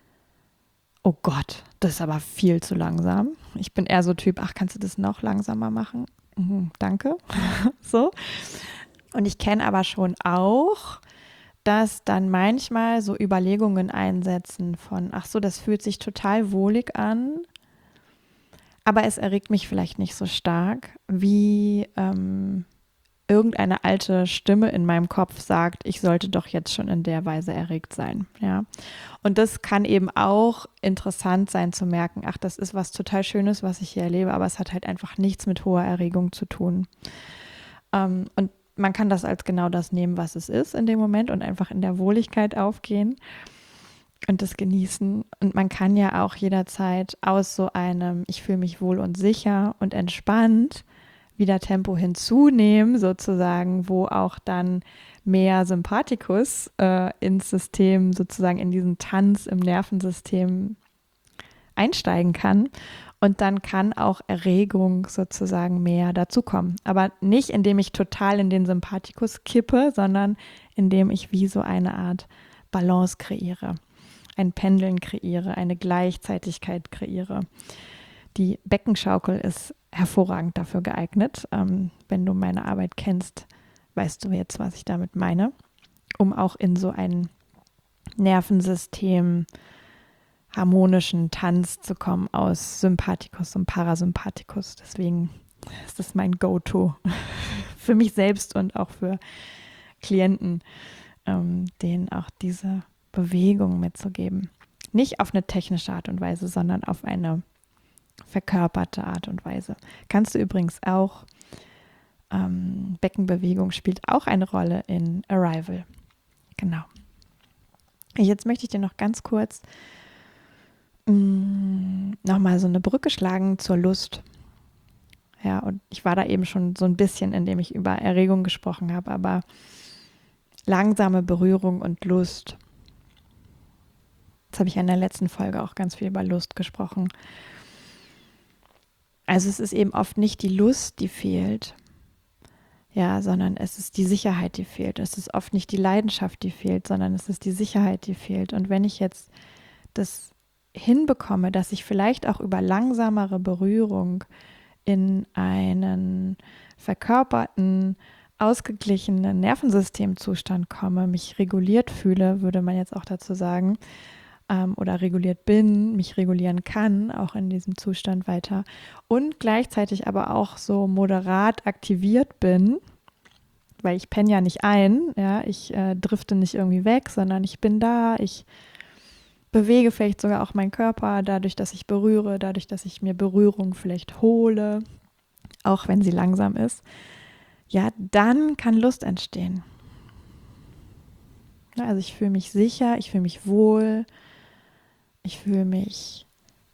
oh Gott, das ist aber viel zu langsam. Ich bin eher so Typ, ach, kannst du das noch langsamer machen? Danke. So. Und ich kenne aber schon auch, dass dann manchmal so Überlegungen einsetzen von, ach so, das fühlt sich total wohlig an, aber es erregt mich vielleicht nicht so stark, wie irgendeine alte Stimme in meinem Kopf sagt, ich sollte doch jetzt schon in der Weise erregt sein. Ja. Und das kann eben auch interessant sein zu merken, ach, das ist was total Schönes, was ich hier erlebe, aber es hat halt einfach nichts mit hoher Erregung zu tun. Und man kann das als genau das nehmen, was es ist in dem Moment und einfach in der Wohligkeit aufgehen und das genießen. Und man kann ja auch jederzeit aus so einem, ich fühle mich wohl und sicher und entspannt, wieder Tempo hinzunehmen, sozusagen, wo auch dann mehr Sympathikus ins System, sozusagen in diesen Tanz im Nervensystem einsteigen kann. Und dann kann auch Erregung sozusagen mehr dazukommen. Aber nicht, indem ich total in den Sympathikus kippe, sondern indem ich wie so eine Art Balance kreiere, ein Pendeln kreiere, eine Gleichzeitigkeit kreiere. Die Beckenschaukel ist hervorragend dafür geeignet. Wenn du meine Arbeit kennst, weißt du jetzt, was ich damit meine, um auch in so ein Nervensystem harmonischen Tanz zu kommen aus Sympathikus und Parasympathikus. Deswegen ist das mein Go-To für mich selbst und auch für Klienten, denen auch diese Bewegung mitzugeben. Nicht auf eine technische Art und Weise, sondern auf eine verkörperte Art und Weise. Kannst du übrigens auch, Beckenbewegung spielt auch eine Rolle in Arrival. Genau. Jetzt möchte ich dir noch ganz kurz nochmal so eine Brücke schlagen zur Lust. Ja, und ich war da eben schon so ein bisschen, indem ich über Erregung gesprochen habe, aber langsame Berührung und Lust. Jetzt habe ich in der letzten Folge auch ganz viel über Lust gesprochen. Also es ist eben oft nicht die Lust, die fehlt, Ja, sondern es ist die Sicherheit, die fehlt. Es ist oft nicht die Leidenschaft, die fehlt, sondern es ist die Sicherheit, die fehlt. Und wenn ich jetzt das hinbekomme, dass ich vielleicht auch über langsamere Berührung in einen verkörperten, ausgeglichenen Nervensystemzustand komme, mich reguliert fühle, würde man jetzt auch dazu sagen, oder reguliert bin, mich regulieren kann, auch in diesem Zustand weiter und gleichzeitig aber auch so moderat aktiviert bin, weil ich penne ja nicht ein, ja, ich drifte nicht irgendwie weg, sondern ich bin da, ich bewege vielleicht sogar auch meinen Körper dadurch, dass ich berühre, dadurch, dass ich mir Berührung vielleicht hole, auch wenn sie langsam ist, ja, dann kann Lust entstehen. Ja, also ich fühle mich sicher, ich fühle mich wohl, ich fühle mich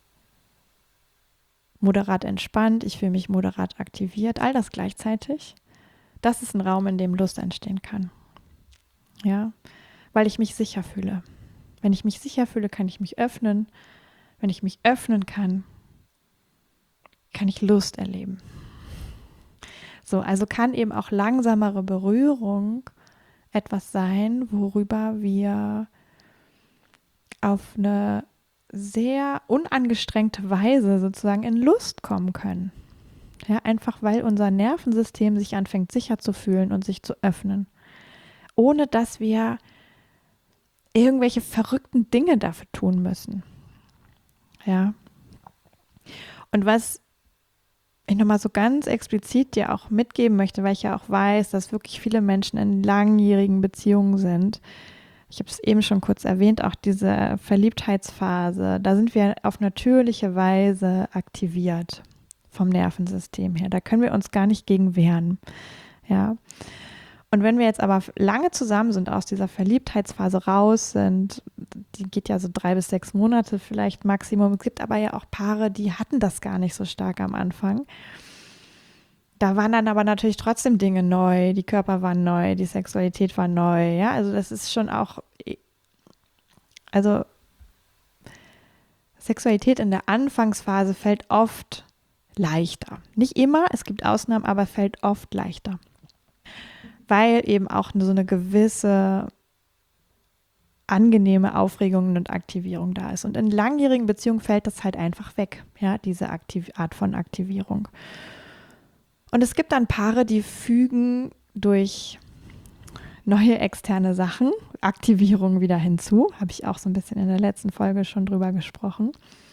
moderat entspannt, ich fühle mich moderat aktiviert, all das gleichzeitig. Das ist ein Raum, in dem Lust entstehen kann. Ja, weil ich mich sicher fühle. Wenn ich mich sicher fühle, kann ich mich öffnen. Wenn ich mich öffnen kann, kann ich Lust erleben. So, also kann eben auch langsamere Berührung etwas sein, worüber wir auf eine sehr unangestrengte Weise sozusagen in Lust kommen können. Ja, einfach weil unser Nervensystem sich anfängt sicher zu fühlen und sich zu öffnen, ohne dass wir irgendwelche verrückten Dinge dafür tun müssen. Ja. Und was ich nochmal so ganz explizit dir auch mitgeben möchte, weil ich ja auch weiß, dass wirklich viele Menschen in langjährigen Beziehungen sind. Ich habe es eben schon kurz erwähnt, auch diese Verliebtheitsphase, da sind wir auf natürliche Weise aktiviert vom Nervensystem her. Da können wir uns gar nicht gegen wehren. Ja. Und wenn wir jetzt aber lange zusammen sind, aus dieser Verliebtheitsphase raus sind, die geht ja so 3 bis 6 Monate vielleicht Maximum. Es gibt aber ja auch Paare, die hatten das gar nicht so stark am Anfang. Da waren dann aber natürlich trotzdem Dinge neu, die Körper waren neu, die Sexualität war neu. Ja, also das ist schon auch, also Sexualität in der Anfangsphase fällt oft leichter. Nicht immer, es gibt Ausnahmen, aber fällt oft leichter. Weil eben auch so eine gewisse angenehme Aufregung und Aktivierung da ist. Und in langjährigen Beziehungen fällt das halt einfach weg, ja, diese Art von Aktivierung. Und es gibt dann Paare, die fügen durch neue externe Sachen Aktivierung wieder hinzu. Habe ich auch so ein bisschen in der letzten Folge schon drüber gesprochen.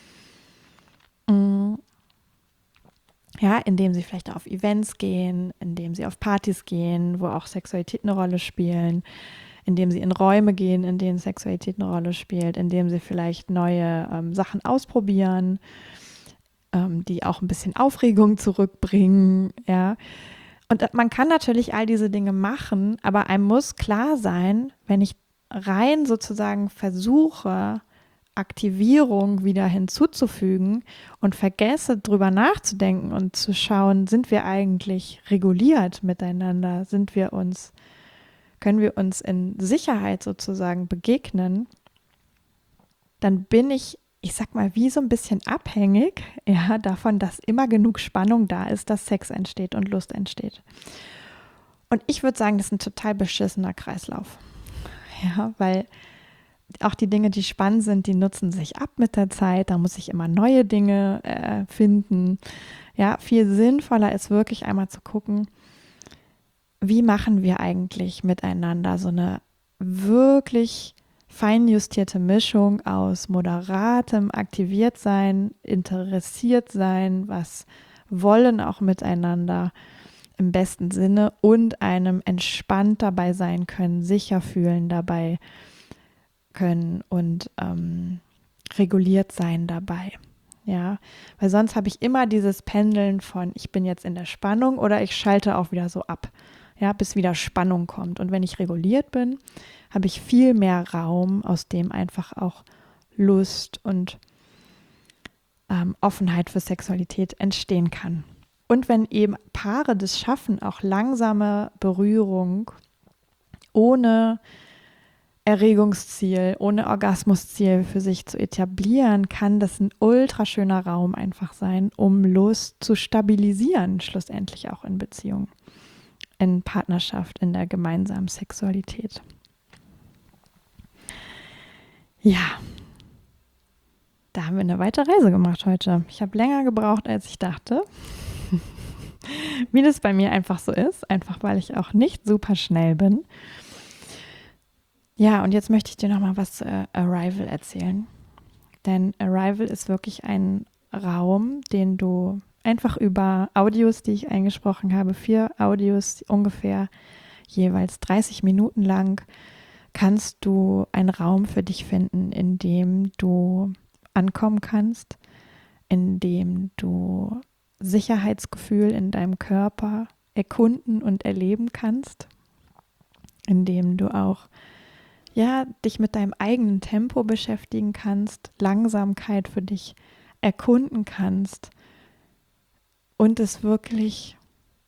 Ja, indem sie vielleicht auf Events gehen, indem sie auf Partys gehen, wo auch Sexualität eine Rolle spielen, indem sie in Räume gehen, in denen Sexualität eine Rolle spielt, indem sie vielleicht neue Sachen ausprobieren, die auch ein bisschen Aufregung zurückbringen, ja. Und man kann natürlich all diese Dinge machen, aber einem muss klar sein, wenn ich rein sozusagen versuche, Aktivierung wieder hinzuzufügen und vergesse, drüber nachzudenken und zu schauen, sind wir eigentlich reguliert miteinander? Können wir uns in Sicherheit sozusagen begegnen? Dann bin ich sag mal, wie so ein bisschen abhängig, ja, davon, dass immer genug Spannung da ist, dass Sex entsteht und Lust entsteht. Und ich würde sagen, das ist ein total beschissener Kreislauf. Ja, weil auch die Dinge, die spannend sind, die nutzen sich ab mit der Zeit. Da muss ich immer neue Dinge finden. Ja, viel sinnvoller ist wirklich einmal zu gucken, wie machen wir eigentlich miteinander so eine wirklich feinjustierte Mischung aus moderatem Aktiviertsein, interessiert sein, was wollen auch miteinander im besten Sinne und einem entspannt dabei sein können, sicher fühlen dabei können und reguliert sein dabei. Ja, weil sonst habe ich immer dieses Pendeln von ich bin jetzt in der Spannung oder ich schalte auch wieder so ab, ja, bis wieder Spannung kommt. Und wenn ich reguliert bin, habe ich viel mehr Raum, aus dem einfach auch Lust und Offenheit für Sexualität entstehen kann. Und wenn eben Paare das schaffen, auch langsame Berührung ohne Erregungsziel, ohne Orgasmusziel für sich zu etablieren, kann das ein ultra schöner Raum einfach sein, um Lust zu stabilisieren, schlussendlich auch in Beziehungen. in Partnerschaft, in der gemeinsamen Sexualität. Ja, da haben wir eine weite Reise gemacht heute. Ich habe länger gebraucht, als ich dachte. Wie das bei mir einfach so ist, einfach weil ich auch nicht super schnell bin. Ja, und jetzt möchte ich dir nochmal was zu Arrival erzählen. Denn Arrival ist wirklich ein Raum, den du einfach über Audios, die ich eingesprochen habe, 4 Audios ungefähr jeweils 30 Minuten lang, kannst du einen Raum für dich finden, in dem du ankommen kannst, in dem du Sicherheitsgefühl in deinem Körper erkunden und erleben kannst, in dem du auch dich mit deinem eigenen Tempo beschäftigen kannst, Langsamkeit für dich erkunden kannst und es wirklich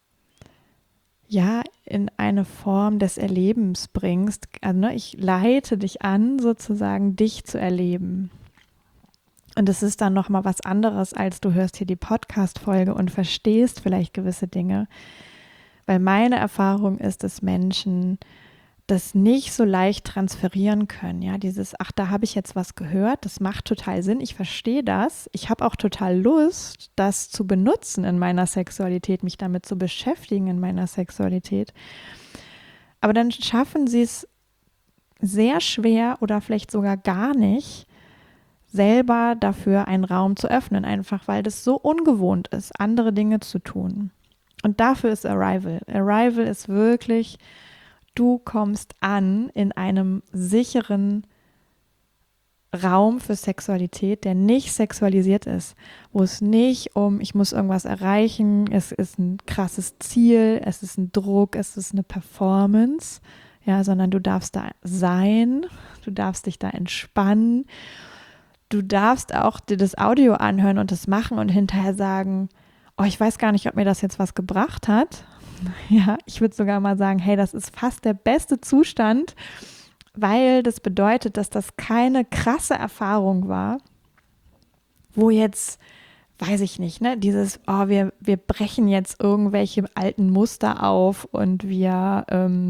in eine Form des Erlebens bringst. Also, ich leite dich an, sozusagen dich zu erleben. Und es ist dann nochmal was anderes, als du hörst hier die Podcast-Folge und verstehst vielleicht gewisse Dinge. Weil meine Erfahrung ist, dass Menschen das nicht so leicht transferieren können. Ja, da habe ich jetzt was gehört, das macht total Sinn, ich verstehe das. Ich habe auch total Lust, das zu benutzen in meiner Sexualität, mich damit zu beschäftigen in meiner Sexualität. Aber dann schaffen sie es sehr schwer oder vielleicht sogar gar nicht, selber dafür einen Raum zu öffnen, einfach weil das so ungewohnt ist, andere Dinge zu tun. Und dafür ist Arrival. Arrival ist wirklich, du kommst an in einem sicheren Raum für Sexualität, der nicht sexualisiert ist, wo es nicht ich muss irgendwas erreichen, es ist ein krasses Ziel, es ist ein Druck, es ist eine Performance, sondern du darfst da sein, du darfst dich da entspannen, du darfst auch dir das Audio anhören und das machen und hinterher sagen, oh, ich weiß gar nicht, ob mir das jetzt was gebracht hat. Ja, ich würde sogar mal sagen, hey, das ist fast der beste Zustand, weil das bedeutet, dass das keine krasse Erfahrung war, wo jetzt, weiß ich nicht, dieses, wir brechen jetzt irgendwelche alten Muster auf und wir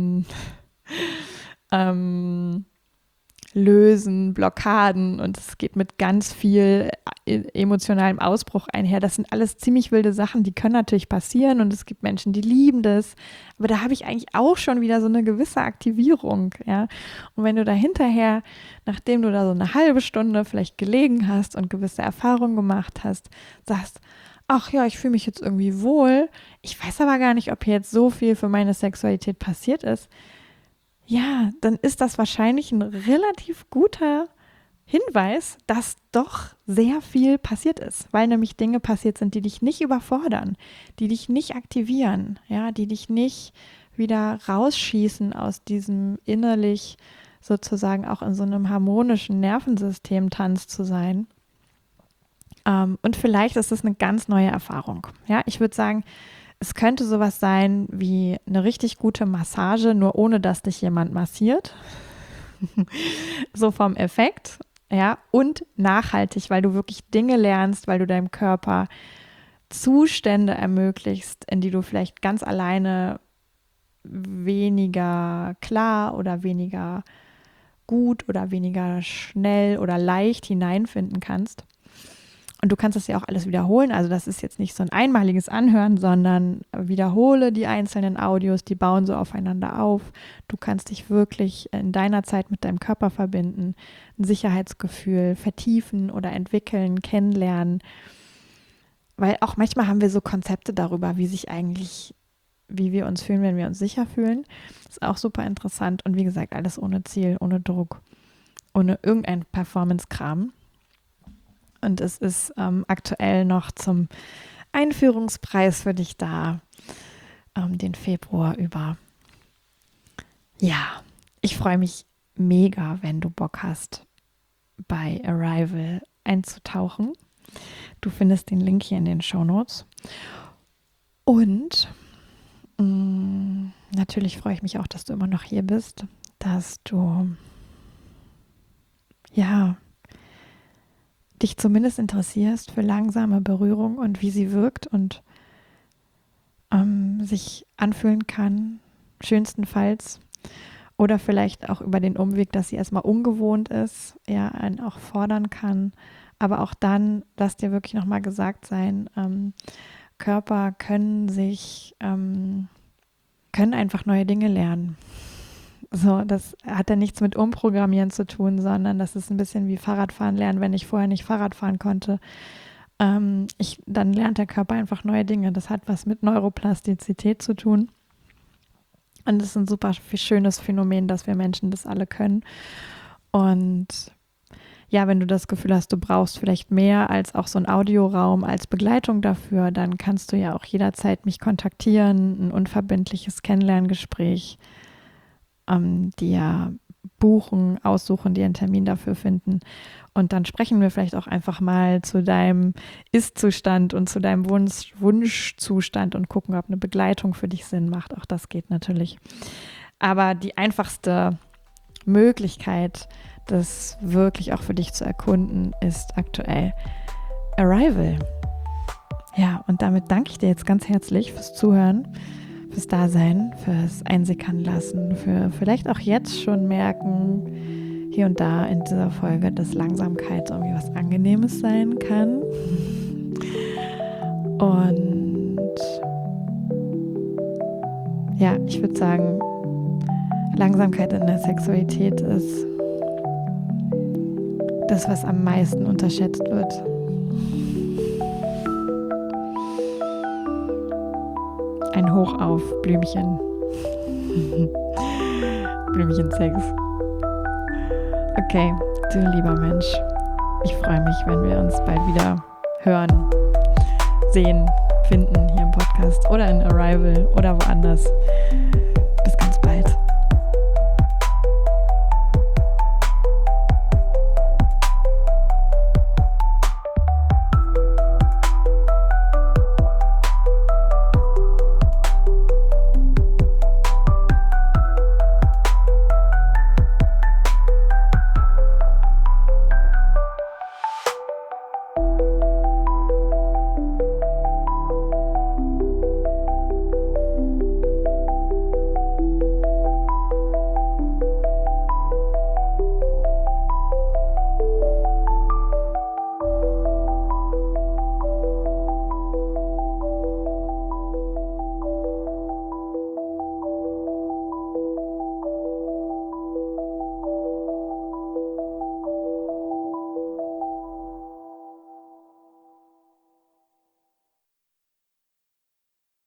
lösen Blockaden und es geht mit ganz viel emotionalem Ausbruch einher. Das sind alles ziemlich wilde Sachen, die können natürlich passieren und es gibt Menschen, die lieben das, aber da habe ich eigentlich auch schon wieder so eine gewisse Aktivierung, ja. Und wenn du da hinterher, nachdem du da so eine halbe Stunde vielleicht gelegen hast und gewisse Erfahrungen gemacht hast, sagst, ach ja, ich fühle mich jetzt irgendwie wohl, ich weiß aber gar nicht, ob hier jetzt so viel für meine Sexualität passiert ist, ja, dann ist das wahrscheinlich ein relativ guter Hinweis, dass doch sehr viel passiert ist, weil nämlich Dinge passiert sind, die dich nicht überfordern, die dich nicht aktivieren, die dich nicht wieder rausschießen aus diesem innerlich sozusagen auch in so einem harmonischen Nervensystem-Tanz zu sein. Und vielleicht ist das eine ganz neue Erfahrung. Ja, ich würde sagen, es könnte sowas sein wie eine richtig gute Massage, nur ohne dass dich jemand massiert. So vom Effekt, und nachhaltig, weil du wirklich Dinge lernst, weil du deinem Körper Zustände ermöglichst, in die du vielleicht ganz alleine weniger klar oder weniger gut oder weniger schnell oder leicht hineinfinden kannst. Und du kannst das ja auch alles wiederholen. Also das ist jetzt nicht so ein einmaliges Anhören, sondern wiederhole die einzelnen Audios, die bauen so aufeinander auf. Du kannst dich wirklich in deiner Zeit mit deinem Körper verbinden, ein Sicherheitsgefühl vertiefen oder entwickeln, kennenlernen. Weil auch manchmal haben wir so Konzepte darüber, wie wir uns fühlen, wenn wir uns sicher fühlen. Das ist auch super interessant. Und wie gesagt, alles ohne Ziel, ohne Druck, ohne irgendein Performance-Kram. Und es ist aktuell noch zum Einführungspreis für dich da, den Februar über. Ja, ich freue mich mega, wenn du Bock hast, bei Arrival einzutauchen. Du findest den Link hier in den Shownotes. Und natürlich freue ich mich auch, dass du immer noch hier bist, dass du dich zumindest interessierst für langsame Berührung und wie sie wirkt und sich anfühlen kann, schönstenfalls. Oder vielleicht auch über den Umweg, dass sie erstmal ungewohnt ist, ja, einen auch fordern kann. Aber auch dann, lass dir wirklich nochmal gesagt sein, Körper können einfach neue Dinge lernen. So, das hat ja nichts mit Umprogrammieren zu tun, sondern das ist ein bisschen wie Fahrradfahren lernen, wenn ich vorher nicht Fahrrad fahren konnte. Dann lernt der Körper einfach neue Dinge. Das hat was mit Neuroplastizität zu tun. Und das ist ein super schönes Phänomen, dass wir Menschen das alle können. Und ja, wenn du das Gefühl hast, du brauchst vielleicht mehr als auch so ein Audioraum als Begleitung dafür, dann kannst du ja auch jederzeit mich kontaktieren, ein unverbindliches Kennenlerngespräch, dir buchen, aussuchen, dir einen Termin dafür finden. Und dann sprechen wir vielleicht auch einfach mal zu deinem Ist-Zustand und zu deinem Wunschzustand und gucken, ob eine Begleitung für dich Sinn macht. Auch das geht natürlich. Aber die einfachste Möglichkeit, das wirklich auch für dich zu erkunden, ist aktuell Arrival. Ja, und damit danke ich dir jetzt ganz herzlich fürs Zuhören, fürs Dasein, fürs Einsickern lassen, für vielleicht auch jetzt schon merken, hier und da in dieser Folge, dass Langsamkeit irgendwie was Angenehmes sein kann. Und ja, ich würde sagen, Langsamkeit in der Sexualität ist das, was am meisten unterschätzt wird. Ein Hoch auf Blümchen. Blümchensex. Okay, du lieber Mensch, ich freue mich, wenn wir uns bald wieder hören, sehen, finden hier im Podcast oder in Arrival oder woanders.